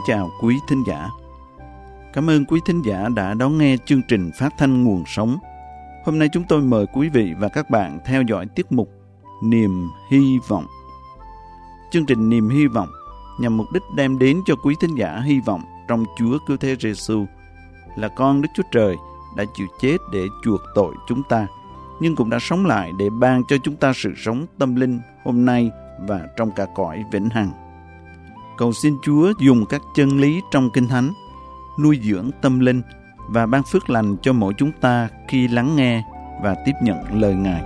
chào quý thính giả. Cảm ơn quý thính giả đã đón nghe chương trình phát thanh Nguồn Sống. Hôm nay chúng tôi mời quý vị và các bạn theo dõi tiết mục Niềm Hy Vọng. Chương trình Niềm Hy Vọng nhằm mục đích đem đến cho quý thính giả hy vọng trong Chúa Cứu Thế Giêsu là con Đức Chúa Trời đã chịu chết để chuộc tội chúng ta, nhưng cũng đã sống lại để ban cho chúng ta sự sống tâm linh hôm nay và trong cả cõi vĩnh hằng. Cầu xin Chúa dùng các chân lý trong Kinh Thánh nuôi dưỡng tâm linh và ban phước lành cho mỗi chúng ta khi lắng nghe và tiếp nhận lời Ngài.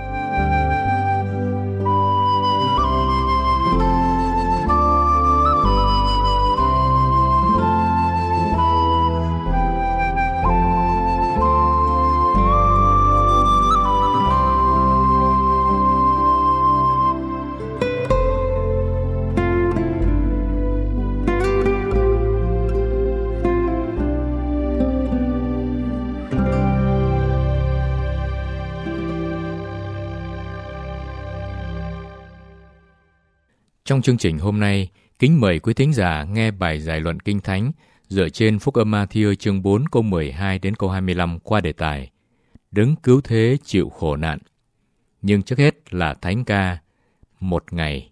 Trong chương trình hôm nay, kính mời quý thính giả nghe bài giải luận Kinh Thánh dựa trên Phúc âm Ma-thi-ơ chương 4 câu 12 đến câu 25 qua đề tài Đấng cứu thế chịu khổ nạn. Nhưng trước hết là thánh ca Một Ngày.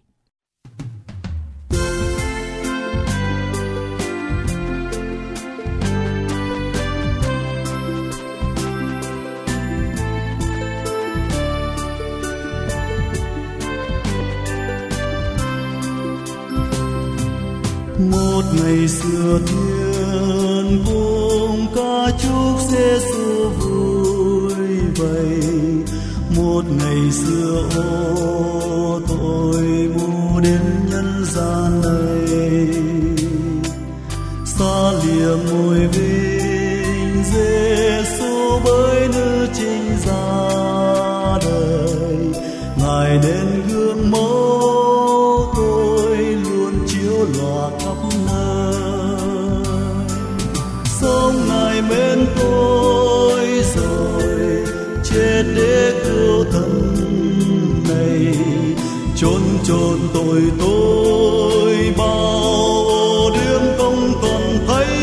Một ngày xưa thiên cung ca chúc Giêsu vui vầy. Một ngày xưa ô tôi mu đến nhân gian này, xa lìa ngôi vinh Giêsu bởi nữ trinh ra đời. Ngài đến gương mẫu lòa khắp nơi, sống Ngài bên tôi rồi chết để cứu thân này, chôn tôi bao đêm không còn thấy,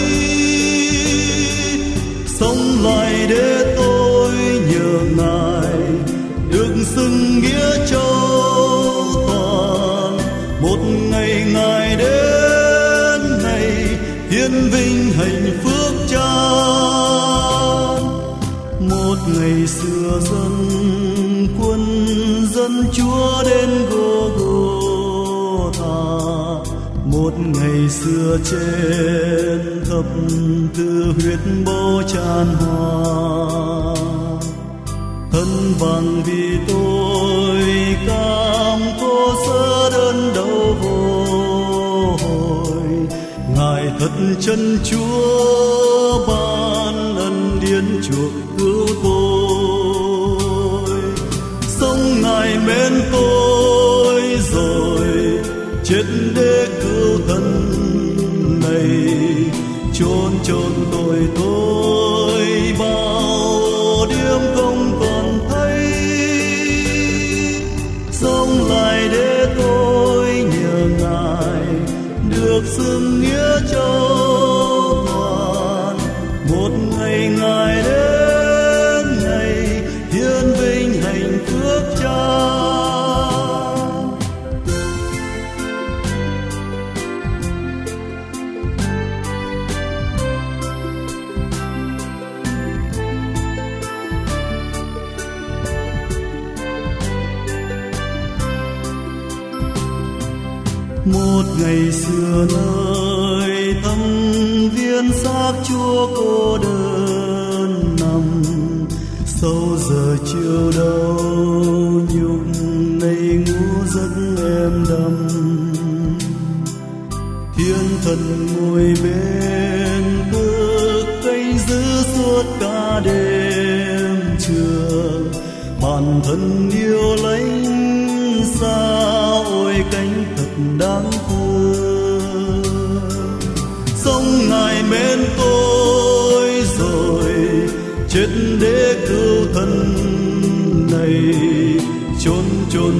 sống lại để tôi nhờ Ngài được xưng nghĩa châu toàn. Một ngày Ngài đến này hiển vinh hạnh phước tràn. Một ngày xưa dân quân dân Chúa đến Gô-gô-thà. Một ngày xưa trên thập tự huyết bố tràn hòa. Thân vàng vì tôi cam cô sơ đơn đau vô hồi. Ngài thật chân Chúa ban ân điển chuộc cứu tôi. Sống Ngài bên tôi rồi chết để cứu thân này, chôn tôi bao đêm không còn thấy, sống lại để tôi nhờ Ngài được xưng nghĩa châu toàn. Một ngày Ngài đến ngày hiển vinh hạnh phước tràn. Một ngày xưa nơi thâm viên xác Chúa cô đơn nằm, sâu giờ chiều đâu nhục này ngủ giấc êm đắm. Thiên thần ngồi bên bức canh giữ suốt cả đêm trường, bản thân yêu lãnh xa ôi cánh thật đáng thương. Sống Ngài bên tôi rồi chết để cứu thân này, chôn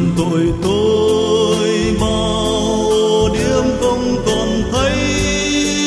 tôi bao đêm không còn thấy,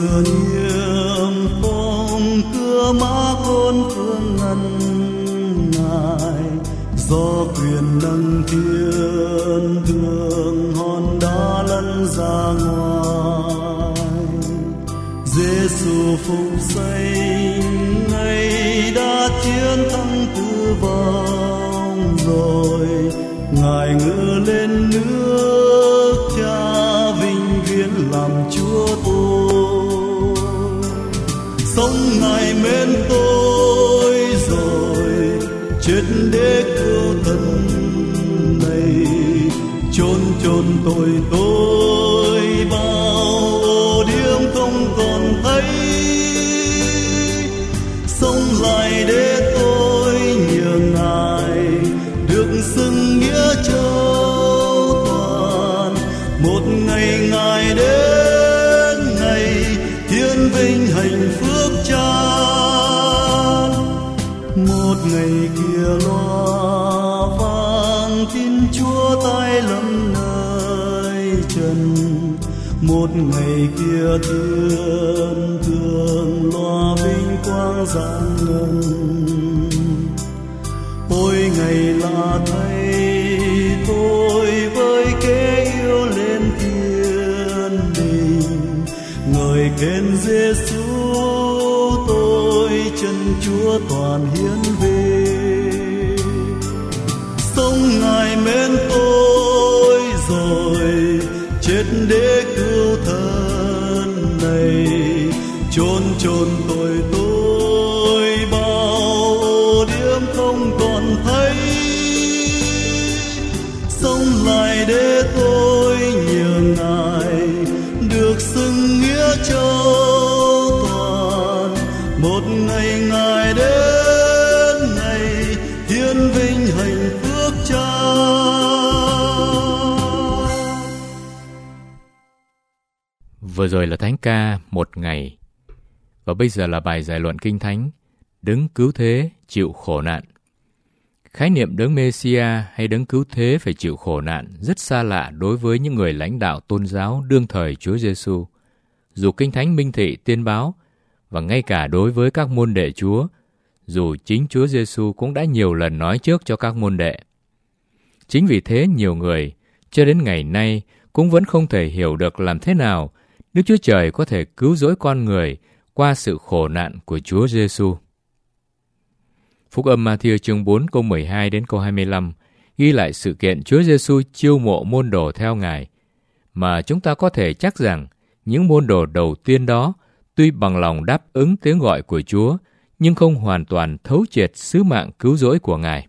xưa niềm phong cửa mã con phương ngân ngài, do quyền nâng thiên đường hòn đá lăn ra ngoài. Giêsu phục sinh ngày đã chiến thắng tử vong rồi, ngài ngự lên nước Cha vinh viễn làm Chúa tôi. Sống ngài mến tôi rồi, chết để cứu thân này, chôn tôi bao ô điếm không còn thấy. Sống lại để tôi nhờ ngài được xưng nghĩa châu toàn. Một ngày ngài đến ngày thiên vinh hạnh phúc chan. Một ngày kia loa vang tin Chúa tái lâm nơi trần. Một ngày kia thiên thường loa vinh quang rạng ngân. Ôi ngày lạ thay tôi với kế yêu lên thiên đình, ngợi khen Giêsu tôi chân Chúa toàn hiến về. Sống ngài mến tôi rồi, chết để cứu thân này, chôn tôi bao điểm không còn thấy. Sống lại để tôi nhờ ngài được xưng nghĩa châu toàn. Một ngày ngài đến ngày thiên vinh hạnh phúc cha. Vừa rồi là thánh ca Một Ngày. Và bây giờ là bài giải luận Kinh Thánh Đấng Cứu Thế Chịu Khổ Nạn. Khái niệm Đấng Mê-si-a hay Đấng Cứu Thế phải chịu khổ nạn rất xa lạ đối với những người lãnh đạo tôn giáo đương thời Chúa Giêsu. Dù Kinh Thánh minh thị tiên báo, và ngay cả đối với các môn đệ Chúa, dù chính Chúa Giêsu cũng đã nhiều lần nói trước cho các môn đệ. Chính vì thế nhiều người, cho đến ngày nay, cũng vẫn không thể hiểu được làm thế nào Đức Chúa Trời có thể cứu rỗi con người qua sự khổ nạn của Chúa Giêsu. Phúc âm Ma-thi-ơ chương 4 câu 12 đến câu 25 ghi lại sự kiện Chúa Giêsu chiêu mộ môn đồ theo Ngài, mà chúng ta có thể chắc rằng những môn đồ đầu tiên đó tuy bằng lòng đáp ứng tiếng gọi của Chúa, nhưng không hoàn toàn thấu triệt sứ mạng cứu rỗi của Ngài.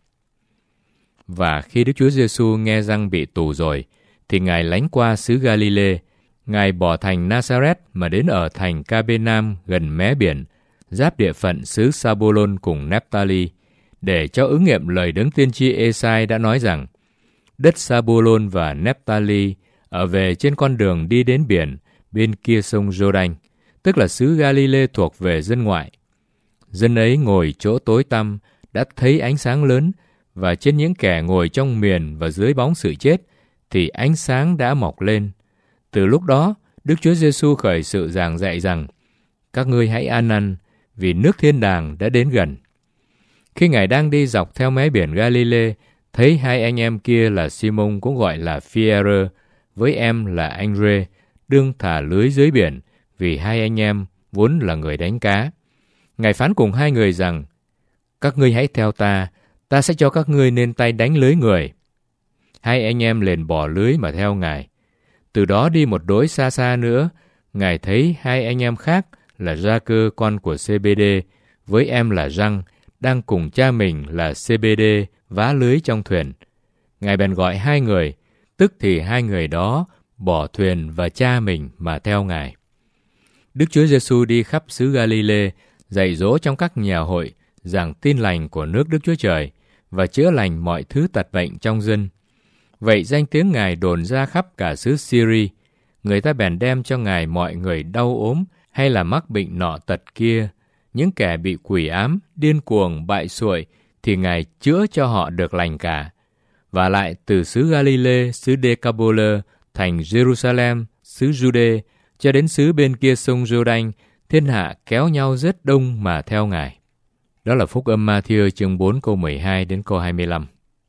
Và khi Đức Chúa Giêsu nghe rằng bị tù rồi, thì Ngài lánh qua xứ Ga-li-lê. Ngài bỏ thành Na-sa-rét mà đến ở thành Ca-bê-nam gần mé biển, giáp địa phận xứ Sa-bô-lôn cùng Nép-ta-li, để cho ứng nghiệm lời đấng tiên tri Ê-sai đã nói rằng: đất Sa-bô-lôn và Nép-ta-li ở về trên con đường đi đến biển bên kia sông Giô-đanh, tức là xứ Ga-li-lê thuộc về dân ngoại. Dân ấy ngồi chỗ tối tăm đã thấy ánh sáng lớn, và trên những kẻ ngồi trong miền và dưới bóng sự chết thì ánh sáng đã mọc lên. Từ lúc đó, Đức Chúa Giêsu khởi sự giảng dạy rằng: các ngươi hãy ăn năn, vì nước thiên đàng đã đến gần. Khi Ngài đang đi dọc theo mé biển Ga-li-lê, thấy hai anh em kia là Si-mông cũng gọi là Phi-e-rơ, với em là Anh-rê, đương thả lưới dưới biển, vì hai anh em vốn là người đánh cá. Ngài phán cùng hai người rằng: các ngươi hãy theo ta, ta sẽ cho các ngươi nên tay đánh lưới người. Hai anh em liền bỏ lưới mà theo Ngài. Từ đó đi một đỗi xa xa nữa, Ngài thấy hai anh em khác là Gia-cơ con của Sê-bê-đê với em là Răng đang cùng cha mình là Sê-bê-đê vá lưới trong thuyền. Ngài bèn gọi hai người, tức thì hai người đó bỏ thuyền và cha mình mà theo Ngài. Đức Chúa Giêsu đi khắp xứ Ga-li-lê, dạy dỗ trong các nhà hội, giảng tin lành của nước Đức Chúa Trời và chữa lành mọi thứ tật bệnh trong dân. Vậy danh tiếng Ngài đồn ra khắp cả xứ Syri. Người ta bèn đem cho Ngài mọi người đau ốm hay là mắc bệnh nọ tật kia, những kẻ bị quỷ ám, điên cuồng, bại xuội, thì Ngài chữa cho họ được lành cả. Và lại từ xứ Ga-li-lê, xứ Đê-ca-bô-lơ, thành Jerusalem, xứ Giu-đê, cho đến xứ bên kia sông Giô-đanh, thiên hạ kéo nhau rất đông mà theo Ngài. Đó là Phúc âm Ma-thi-ơ chương 4 câu 12 đến câu 25.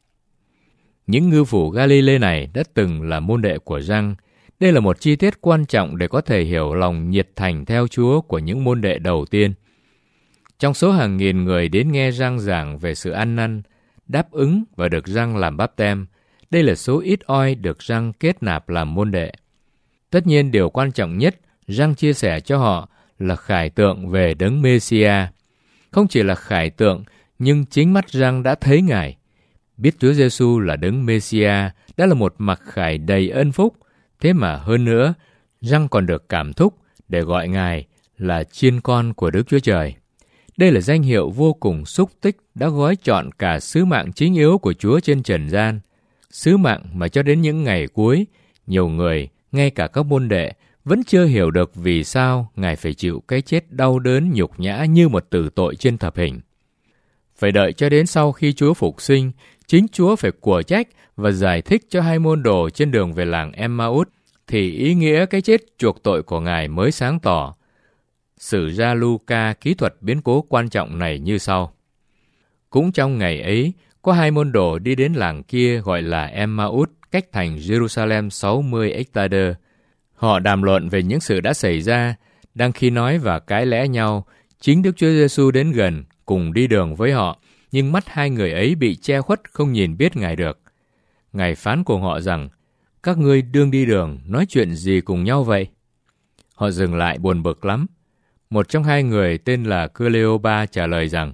Những ngư phủ Ga-li-lê này đã từng là môn đệ của Giăng. Đây là một chi tiết quan trọng để có thể hiểu lòng nhiệt thành theo Chúa của những môn đệ đầu tiên. Trong số hàng nghìn người đến nghe Giăng giảng về sự ăn năn, đáp ứng và được Giăng làm báp-têm, đây là số ít oi được Giăng kết nạp làm môn đệ. Tất nhiên điều quan trọng nhất Giăng chia sẻ cho họ là khải tượng về Đấng Mê-si-a. Không chỉ là khải tượng, nhưng chính mắt Giăng đã thấy Ngài. Biết Chúa Giêsu là Đấng Mê-si-a đã là một mặc khải đầy ân phúc. Thế mà hơn nữa, Giăng còn được cảm thúc để gọi Ngài là chiên con của Đức Chúa Trời. Đây là danh hiệu vô cùng xúc tích đã gói trọn cả sứ mạng chính yếu của Chúa trên trần gian. Sứ mạng mà cho đến những ngày cuối, nhiều người, ngay cả các môn đệ, vẫn chưa hiểu được vì sao Ngài phải chịu cái chết đau đớn nhục nhã như một tử tội trên thập hình. Phải đợi cho đến sau khi Chúa phục sinh, chính Chúa phải của trách và giải thích cho hai môn đồ trên đường về làng Emmaus, thì ý nghĩa cái chết chuộc tội của Ngài mới sáng tỏ. Sử gia Luca kỹ thuật biến cố quan trọng này như sau. Cũng trong ngày ấy, có hai môn đồ đi đến làng kia gọi là Emmaus, cách thành Jerusalem 60 ếch-ta-đơ. Họ đàm luận về những sự đã xảy ra, đang khi nói và cãi lẽ nhau, chính Đức Chúa Giêsu đến gần, cùng đi đường với họ, nhưng mắt hai người ấy bị che khuất không nhìn biết Ngài được. Ngài phán cùng họ rằng, các ngươi đương đi đường, nói chuyện gì cùng nhau vậy? Họ dừng lại buồn bực lắm. Một trong hai người tên là Cleopa trả lời rằng,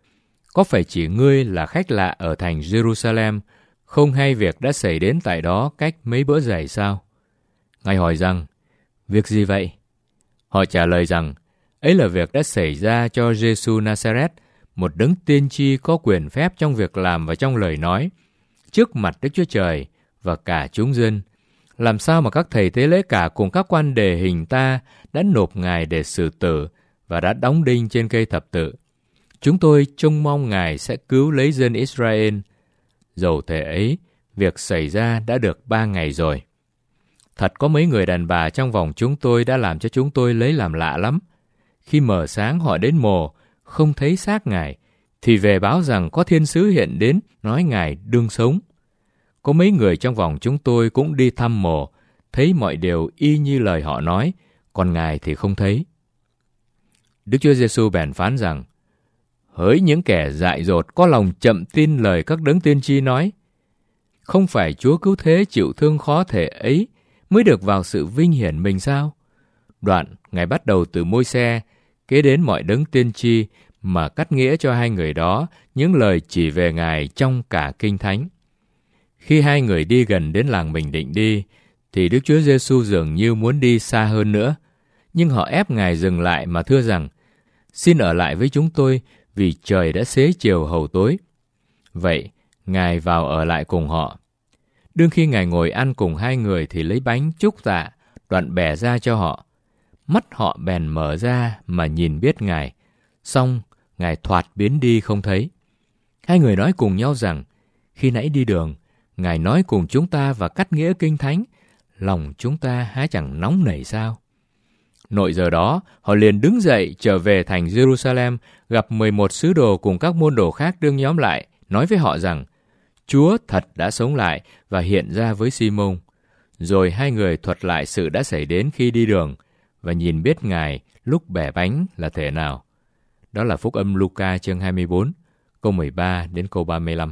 có phải chỉ ngươi là khách lạ ở thành Jerusalem, không hay việc đã xảy đến tại đó cách mấy bữa giày sao? Ngài hỏi rằng, việc gì vậy? Họ trả lời rằng, ấy là việc đã xảy ra cho Giêsu Nazareth, một đấng tiên tri có quyền phép trong việc làm và trong lời nói, trước mặt Đức Chúa Trời và cả chúng dân. Làm sao mà các thầy tế lễ cả cùng các quan đề hình ta đã nộp Ngài để xử tử và đã đóng đinh trên cây thập tự. Chúng tôi trông mong Ngài sẽ cứu lấy dân Israel. Dầu thể ấy, việc xảy ra đã được 3 ngày rồi. Thật có mấy người đàn bà trong vòng chúng tôi đã làm cho chúng tôi lấy làm lạ lắm. Khi mờ sáng họ đến mồ, không thấy xác Ngài, thì về báo rằng có thiên sứ hiện đến, nói Ngài đương sống. Có mấy người trong vòng chúng tôi cũng đi thăm mồ, thấy mọi điều y như lời họ nói, còn Ngài thì không thấy. Đức Chúa Giêsu bèn phán rằng, hỡi những kẻ dại dột có lòng chậm tin lời các đấng tiên tri nói, không phải Chúa cứu thế chịu thương khó thể ấy mới được vào sự vinh hiển mình sao? Đoạn, Ngài bắt đầu từ Môi-se, kế đến mọi đấng tiên tri mà cắt nghĩa cho hai người đó những lời chỉ về Ngài trong cả Kinh Thánh. Khi hai người đi gần đến làng mình định đi, thì Đức Chúa Giêsu dường như muốn đi xa hơn nữa. Nhưng họ ép Ngài dừng lại mà thưa rằng, xin ở lại với chúng tôi vì trời đã xế chiều hầu tối. Vậy, Ngài vào ở lại cùng họ. Đương khi Ngài ngồi ăn cùng hai người thì lấy bánh chúc tạ, đoạn bẻ ra cho họ. Mắt họ bèn mở ra mà nhìn biết Ngài. Xong, Ngài thoạt biến đi không thấy. Hai người nói cùng nhau rằng, khi nãy đi đường, Ngài nói cùng chúng ta và cắt nghĩa Kinh Thánh, lòng chúng ta há chẳng nóng nảy sao? Nội giờ đó, họ liền đứng dậy trở về thành Jerusalem, gặp 11 sứ đồ cùng các môn đồ khác đương nhóm lại, nói với họ rằng, Chúa thật đã sống lại và hiện ra với Si-môn. Rồi hai người thuật lại sự đã xảy đến khi đi đường và nhìn biết Ngài lúc bẻ bánh là thể nào. Đó là Phúc âm Luca chương 24, câu 13 đến câu 35.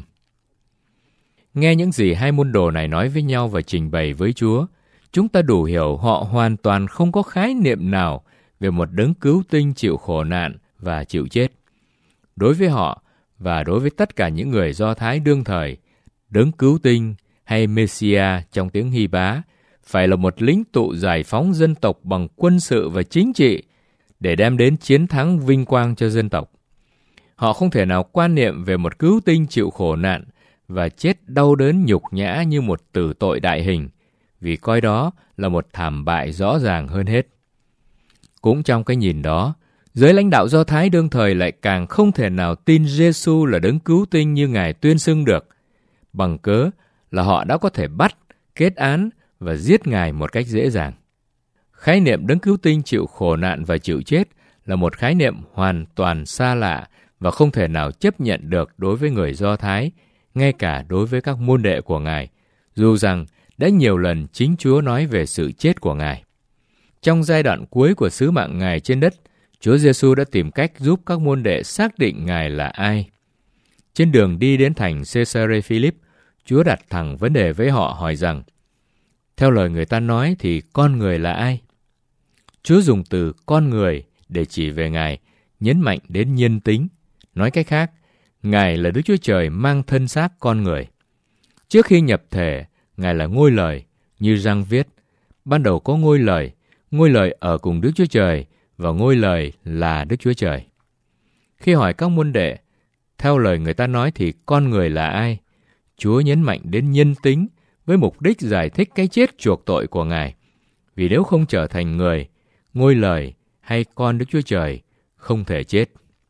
Nghe những gì hai môn đồ này nói với nhau và trình bày với Chúa, chúng ta đủ hiểu họ hoàn toàn không có khái niệm nào về một đấng cứu tinh chịu khổ nạn và chịu chết. Đối với họ và đối với tất cả những người Do Thái đương thời, đấng cứu tinh hay Messiah trong tiếng Hy Bá phải là một lính tụ giải phóng dân tộc bằng quân sự và chính trị để đem đến chiến thắng vinh quang cho dân tộc. Họ không thể nào quan niệm về một cứu tinh chịu khổ nạn và chết đau đớn nhục nhã như một tử tội đại hình, vì coi đó là một thảm bại rõ ràng hơn hết. Cũng trong cái nhìn đó, giới lãnh đạo Do Thái đương thời lại càng không thể nào tin Giêsu là đấng cứu tinh như Ngài tuyên xưng được, bằng cớ là họ đã có thể bắt, kết án và giết Ngài một cách dễ dàng. Khái niệm đấng cứu tinh chịu khổ nạn và chịu chết là một khái niệm hoàn toàn xa lạ và không thể nào chấp nhận được đối với người Do Thái, ngay cả đối với các môn đệ của Ngài, dù rằng đã nhiều lần chính Chúa nói về sự chết của Ngài. Trong giai đoạn cuối của sứ mạng Ngài trên đất, Chúa Giêsu đã tìm cách giúp các môn đệ xác định Ngài là ai. Trên đường đi đến thành Caesarea Philip, Chúa đặt thẳng vấn đề với họ hỏi rằng, theo lời người ta nói thì con người là ai? Chúa dùng từ con người để chỉ về Ngài, nhấn mạnh đến nhân tính. Nói cách khác, Ngài là Đức Chúa Trời mang thân xác con người. Trước khi nhập thể, Ngài là ngôi lời, như Giăng viết, ban đầu có ngôi lời ở cùng Đức Chúa Trời, và ngôi lời là Đức Chúa Trời. Khi hỏi các môn đệ, theo lời người ta nói thì con người là ai? Chúa nhấn mạnh đến nhân tính với mục đích giải thích cái chết chuộc tội của Ngài. Vì nếu không trở thành người, ngôi lời hay con Đức Chúa Trời không thể chết.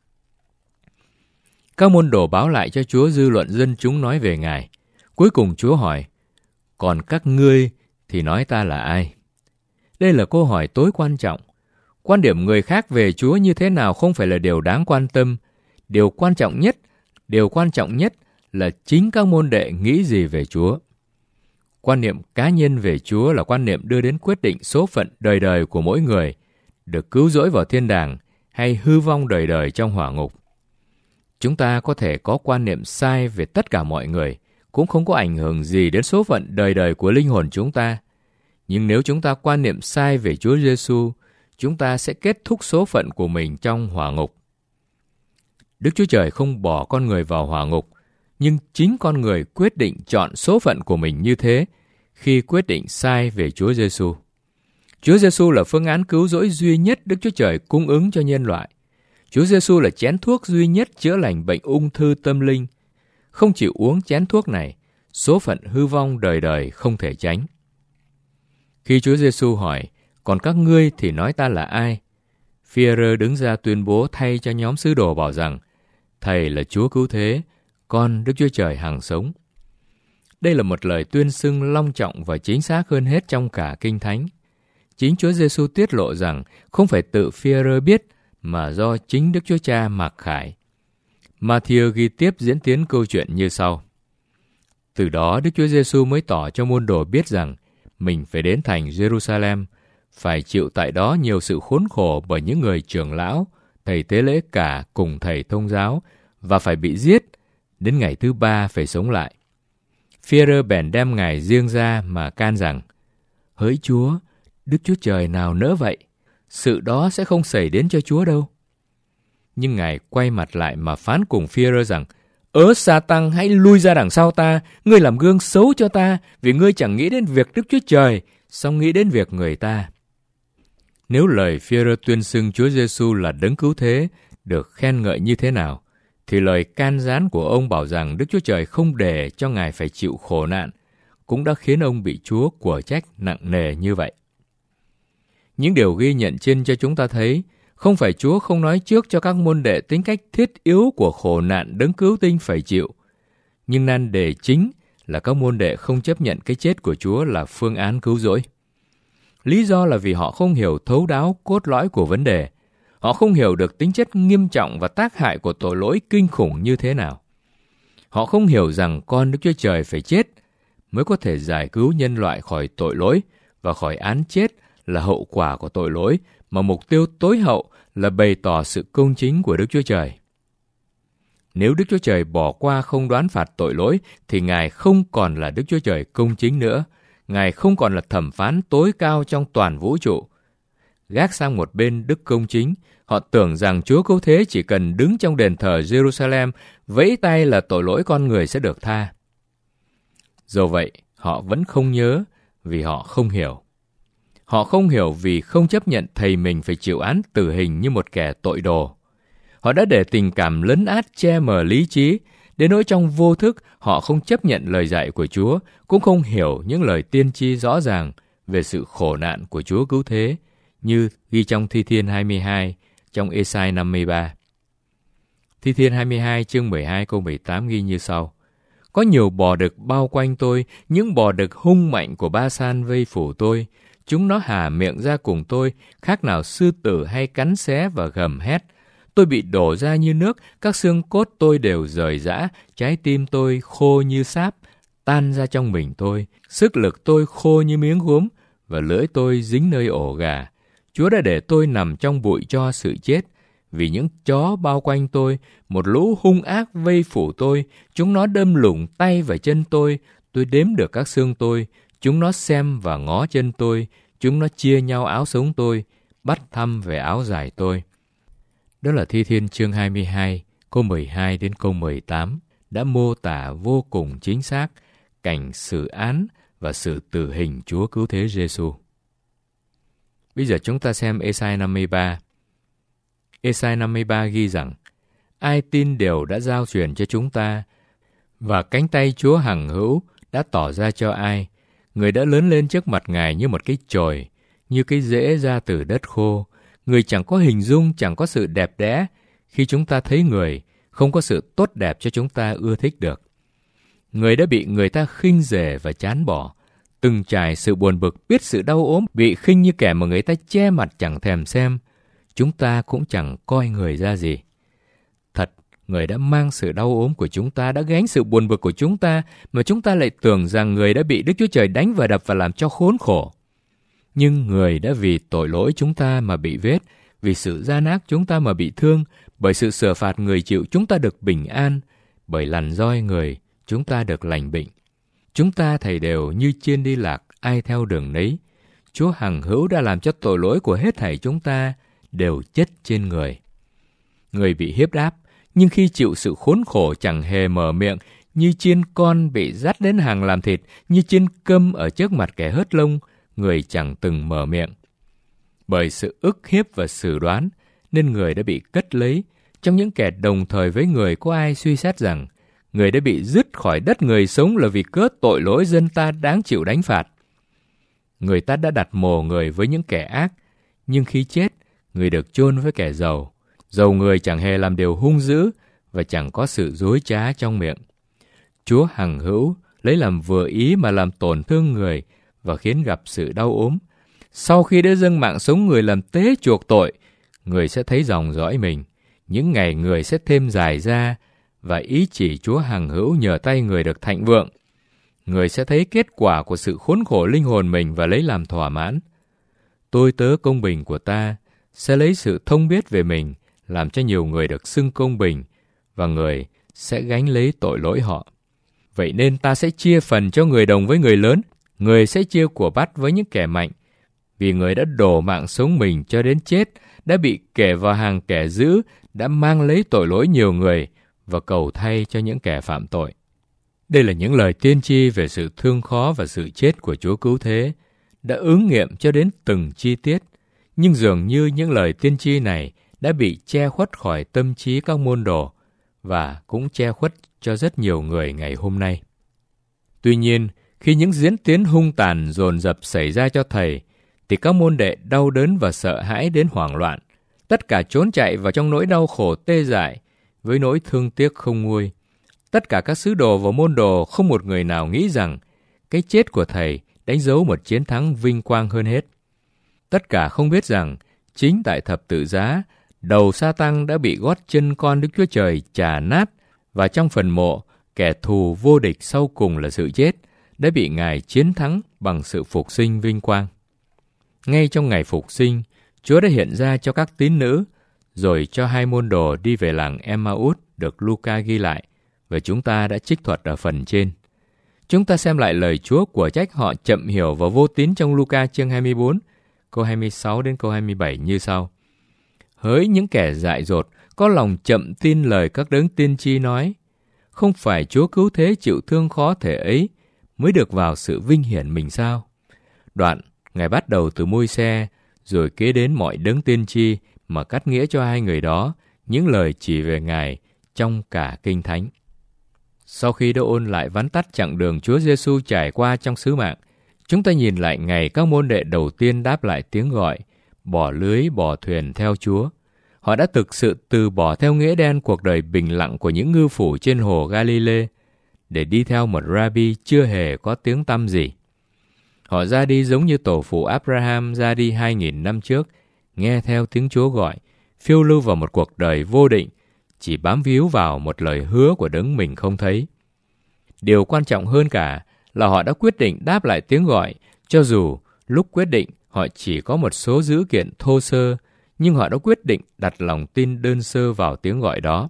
Các môn đồ báo lại cho Chúa dư luận dân chúng nói về Ngài. Cuối cùng Chúa hỏi, còn các ngươi thì nói ta là ai? Đây là câu hỏi tối quan trọng. Quan điểm người khác về Chúa như thế nào không phải là điều đáng quan tâm. Điều quan trọng nhất là chính các môn đệ nghĩ gì về Chúa. Quan niệm cá nhân về Chúa là quan niệm đưa đến quyết định số phận đời đời của mỗi người, được cứu rỗi vào thiên đàng hay hư vong đời đời trong hỏa ngục. Chúng ta có thể có quan niệm sai về tất cả mọi người, cũng không có ảnh hưởng gì đến số phận đời đời của linh hồn chúng ta. Nhưng nếu chúng ta quan niệm sai về Chúa Giêsu, chúng ta sẽ kết thúc số phận của mình trong hỏa ngục. Đức Chúa Trời không bỏ con người vào hỏa ngục, nhưng chính con người quyết định chọn số phận của mình như thế khi quyết định sai về Chúa Giêsu. Chúa Giêsu là phương án cứu rỗi duy nhất Đức Chúa Trời cung ứng cho nhân loại. Chúa Giêsu là chén thuốc duy nhất chữa lành bệnh ung thư tâm linh. Không chịu uống chén thuốc này, số phận hư vong đời đời không thể tránh. Khi Chúa Giêsu hỏi, còn các ngươi thì nói ta là ai? Phi-e-rơ đứng ra tuyên bố thay cho nhóm sứ đồ bảo rằng, Thầy là Chúa cứu thế, con Đức Chúa Trời hằng sống. Đây là một lời tuyên xưng long trọng và chính xác hơn hết trong cả Kinh Thánh. Chính Chúa Giêsu tiết lộ rằng không phải tự Phi-e-rơ biết, mà do chính Đức Chúa Cha mặc khải. Ma-thi-ơ ghi tiếp diễn tiến câu chuyện như sau. Từ đó Đức Chúa Giêsu mới tỏ cho môn đồ biết rằng mình phải đến thành Jerusalem, phải chịu tại đó nhiều sự khốn khổ bởi những người trưởng lão, thầy tế lễ cả cùng thầy thông giáo, và phải bị giết, đến ngày thứ 3 phải sống lại. Phi-e-rơ bèn đem Ngài riêng ra mà can rằng, hỡi Chúa, Đức Chúa Trời nào nỡ vậy? Sự đó sẽ không xảy đến cho Chúa đâu. Nhưng Ngài quay mặt lại mà phán cùng Phi-e-rơ rằng, Sa-tăng, hãy lui ra đằng sau ta, ngươi làm gương xấu cho ta, vì ngươi chẳng nghĩ đến việc Đức Chúa Trời, song nghĩ đến việc người ta. Nếu lời Phi-e-rơ tuyên xưng Chúa Giêsu là đấng cứu thế được khen ngợi như thế nào, thì lời can gián của ông bảo rằng Đức Chúa Trời không để cho Ngài phải chịu khổ nạn, cũng đã khiến ông bị Chúa của trách nặng nề như vậy. Những điều ghi nhận trên cho chúng ta thấy, không phải Chúa không nói trước cho các môn đệ tính cách thiết yếu của khổ nạn đấng cứu tinh phải chịu, nhưng nan đề chính là các môn đệ không chấp nhận cái chết của Chúa là phương án cứu rỗi. Lý do là vì họ không hiểu thấu đáo cốt lõi của vấn đề. Họ không hiểu được tính chất nghiêm trọng và tác hại của tội lỗi kinh khủng như thế nào. Họ không hiểu rằng con Đức Chúa Trời phải chết mới có thể giải cứu nhân loại khỏi tội lỗi, và khỏi án chết là hậu quả của tội lỗi, mà mục tiêu tối hậu là bày tỏ sự công chính của Đức Chúa Trời. Nếu Đức Chúa Trời bỏ qua không đoán phạt tội lỗi, thì Ngài không còn là Đức Chúa Trời công chính nữa. Ngài không còn là thẩm phán tối cao trong toàn vũ trụ. Gác sang một bên đức công chính, họ tưởng rằng Chúa cứu thế chỉ cần đứng trong đền thờ Jerusalem, vẫy tay là tội lỗi con người sẽ được tha. Dù vậy, họ vẫn không nhớ vì họ không hiểu. Họ không hiểu vì không chấp nhận thầy mình phải chịu án tử hình như một kẻ tội đồ. Họ đã để tình cảm lấn át che mờ lý trí, đến nỗi trong vô thức họ không chấp nhận lời dạy của Chúa, cũng không hiểu những lời tiên tri rõ ràng về sự khổ nạn của Chúa cứu thế, như ghi trong Thi Thiên 22, trong Ê-sai 53. Thi Thiên 22 chương 12 câu 18 ghi như sau. Có nhiều bò đực bao quanh tôi, những bò đực hung mạnh của Ba-san vây phủ tôi. Chúng nó hà miệng ra cùng tôi, khác nào sư tử hay cắn xé và gầm hét. Tôi bị đổ ra như nước, các xương cốt tôi đều rời rã, trái tim tôi khô như sáp, tan ra trong mình tôi. Sức lực tôi khô như miếng gốm, và lưỡi tôi dính nơi ổ gà. Chúa đã để tôi nằm trong bụi tro sự chết. Vì những chó bao quanh tôi, một lũ hung ác vây phủ tôi, chúng nó đâm lủng tay và chân tôi đếm được các xương tôi, chúng nó xem và ngó chân tôi, chúng nó chia nhau áo sống tôi, bắt thăm về áo dài tôi. Đó là Thi Thiên chương 22, câu 12 đến câu 18, đã mô tả vô cùng chính xác cảnh xử án và sự tử hình Chúa Cứu Thế Giêsu. Bây giờ chúng ta xem Ê-sai 53. Ê-sai 53 ghi rằng, ai tin đều đã giao truyền cho chúng ta, và cánh tay Chúa hằng hữu đã tỏ ra cho ai. Người đã lớn lên trước mặt Ngài như một cái chồi, như cái rễ ra từ đất khô. Người chẳng có hình dung, chẳng có sự đẹp đẽ. Khi chúng ta thấy người, không có sự tốt đẹp cho chúng ta ưa thích được. Người đã bị người ta khinh rể và chán bỏ, từng trải sự buồn bực, biết sự đau ốm, bị khinh như kẻ mà người ta che mặt chẳng thèm xem. Chúng ta cũng chẳng coi người ra gì. Thật, người đã mang sự đau ốm của chúng ta, đã gánh sự buồn bực của chúng ta, mà chúng ta lại tưởng rằng người đã bị Đức Chúa Trời đánh và đập và làm cho khốn khổ. Nhưng người đã vì tội lỗi chúng ta mà bị vết, vì sự gian ác chúng ta mà bị thương, bởi sự sửa phạt người chịu chúng ta được bình an, bởi lằn roi người chúng ta được lành bệnh. Chúng ta thảy đều như chiên đi lạc, ai theo đường nấy. Chúa hằng hữu đã làm cho tội lỗi của hết thảy chúng ta đều chất trên người. Người bị hiếp đáp, nhưng khi chịu sự khốn khổ chẳng hề mở miệng, như chiên con bị dắt đến hàng làm thịt, như chiên câm ở trước mặt kẻ hớt lông, người chẳng từng mở miệng. Bởi sự ức hiếp và xử đoán, nên người đã bị cất lấy. Trong những kẻ đồng thời với người có ai suy xét rằng, người đã bị dứt khỏi đất người sống là vì cớ tội lỗi dân ta đáng chịu đánh phạt. Người ta đã đặt mồ người với những kẻ ác, nhưng khi chết, người được chôn với kẻ giàu. Giàu người chẳng hề làm điều hung dữ và chẳng có sự dối trá trong miệng. Chúa hằng hữu lấy làm vừa ý mà làm tổn thương người và khiến gặp sự đau ốm. Sau khi đã dâng mạng sống người làm tế chuộc tội, người sẽ thấy dòng dõi mình. Những ngày người sẽ thêm dài ra và ý chỉ Chúa hằng hữu nhờ tay người được thạnh vượng. Người sẽ thấy kết quả của sự khốn khổ linh hồn mình và lấy làm thỏa mãn. Tôi tớ công bình của ta sẽ lấy sự thông biết về mình làm cho nhiều người được xưng công bình, và người sẽ gánh lấy tội lỗi họ. Vậy nên ta sẽ chia phần cho người đồng với người lớn, người sẽ chia của bắt với những kẻ mạnh, vì người đã đổ mạng sống mình cho đến chết, đã bị kể vào hàng kẻ dữ, đã mang lấy tội lỗi nhiều người và cầu thay cho những kẻ phạm tội. Đây là những lời tiên tri về sự thương khó và sự chết của Chúa Cứu Thế, đã ứng nghiệm cho đến từng chi tiết, nhưng dường như những lời tiên tri này đã bị che khuất khỏi tâm trí các môn đồ và cũng che khuất cho rất nhiều người ngày hôm nay. Tuy nhiên, khi những diễn tiến hung tàn dồn dập xảy ra cho thầy, thì các môn đệ đau đớn và sợ hãi đến hoảng loạn. Tất cả trốn chạy vào trong nỗi đau khổ tê dại, với nỗi thương tiếc không nguôi. Tất cả các sứ đồ và môn đồ không một người nào nghĩ rằng cái chết của thầy đánh dấu một chiến thắng vinh quang hơn hết. Tất cả không biết rằng chính tại thập tự giá, đầu Sa-tăng đã bị gót chân con Đức Chúa Trời chà nát, và trong phần mộ, kẻ thù vô địch sau cùng là sự chết đã bị Ngài chiến thắng bằng sự phục sinh vinh quang. Ngay trong ngày phục sinh, Chúa đã hiện ra cho các tín nữ, rồi cho hai môn đồ đi về làng Emmaus được Luca ghi lại, và chúng ta đã trích thuật ở phần trên. Chúng ta xem lại lời Chúa của trách họ chậm hiểu và vô tín trong Luca chương 24, câu 26 đến câu 27 như sau. Hỡi những kẻ dại dột, có lòng chậm tin lời các đấng tiên tri nói, không phải Chúa Cứu Thế chịu thương khó thể ấy mới được vào sự vinh hiển mình sao? Đoạn, Ngài bắt đầu từ Môi-se, rồi kế đến mọi đấng tiên tri mà cắt nghĩa cho hai người đó những lời chỉ về Ngài trong cả Kinh Thánh. Sau khi đã ôn lại vắn tắt chặng đường Chúa Giêsu trải qua trong sứ mạng, chúng ta nhìn lại ngày các môn đệ đầu tiên đáp lại tiếng gọi, bỏ lưới bỏ thuyền theo Chúa. Họ đã thực sự từ bỏ theo nghĩa đen cuộc đời bình lặng của những ngư phủ trên hồ Galilee để đi theo một rabbi chưa hề có tiếng tăm gì. Họ ra đi giống như tổ phụ Abraham ra đi 2000 năm trước, nghe theo tiếng Chúa gọi, phiêu lưu vào một cuộc đời vô định, chỉ bám víu vào một lời hứa của đấng mình không thấy. Điều quan trọng hơn cả là họ đã quyết định đáp lại tiếng gọi, cho dù lúc quyết định họ chỉ có một số dữ kiện thô sơ, nhưng họ đã quyết định đặt lòng tin đơn sơ vào tiếng gọi đó.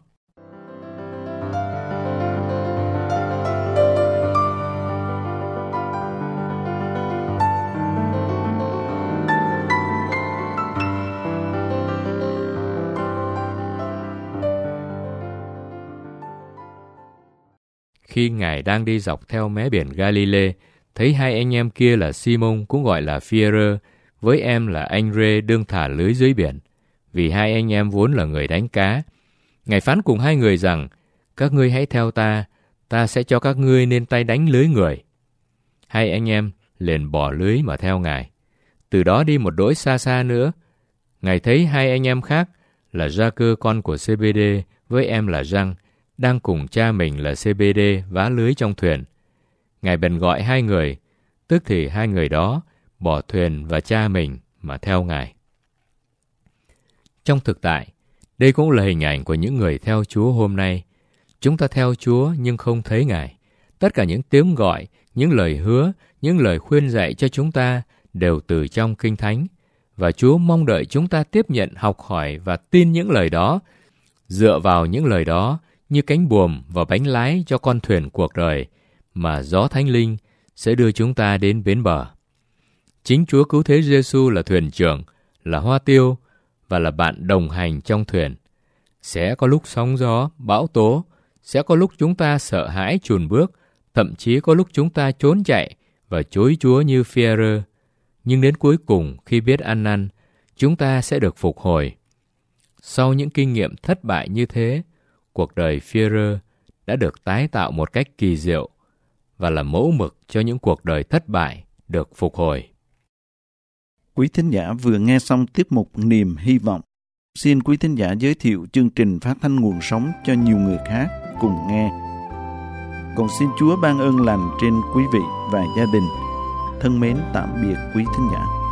Khi Ngài đang đi dọc theo mé biển Galilee, thấy hai anh em kia là Simon cũng gọi là Phi-e-rơ, với em là anh Rê đương thả lưới dưới biển, vì hai anh em vốn là người đánh cá. Ngài phán cùng hai người rằng, các ngươi hãy theo ta, ta sẽ cho các ngươi nên tay đánh lưới người. Hai anh em liền bỏ lưới mà theo Ngài. Từ đó đi một đỗi xa xa nữa, Ngài thấy hai anh em khác là Gia-cơ con của Zê-bê-đê với em là Giăng, đang cùng cha mình là Zê-bê-đê vá lưới trong thuyền. Ngài bèn gọi hai người, tức thì hai người đó bỏ thuyền và cha mình mà theo Ngài. Trong thực tại, đây cũng là hình ảnh của những người theo Chúa hôm nay. Chúng ta theo Chúa nhưng không thấy Ngài. Tất cả những tiếng gọi, những lời hứa, những lời khuyên dạy cho chúng ta đều từ trong Kinh Thánh. Và Chúa mong đợi chúng ta tiếp nhận, học hỏi và tin những lời đó, dựa vào những lời đó như cánh buồm và bánh lái cho con thuyền cuộc đời mà gió Thánh Linh sẽ đưa chúng ta đến bến bờ. Chính Chúa Cứu Thế Giêsu là thuyền trưởng, là hoa tiêu và là bạn đồng hành trong thuyền. Sẽ có lúc sóng gió, bão tố, sẽ có lúc chúng ta sợ hãi chùn bước, thậm chí có lúc chúng ta trốn chạy và chối Chúa như Phi-e-rơ. Nhưng đến cuối cùng, khi biết ăn năn, chúng ta sẽ được phục hồi. Sau những kinh nghiệm thất bại như thế, cuộc đời Phi-e-rơ đã được tái tạo một cách kỳ diệu và là mẫu mực cho những cuộc đời thất bại được phục hồi. Quý thính giả vừa nghe xong tiết mục Niềm Hy Vọng. Xin quý thính giả giới thiệu chương trình phát thanh nguồn sống cho nhiều người khác cùng nghe. Còn xin Chúa ban ơn lành trên quý vị và gia đình. Thân mến tạm biệt quý thính giả.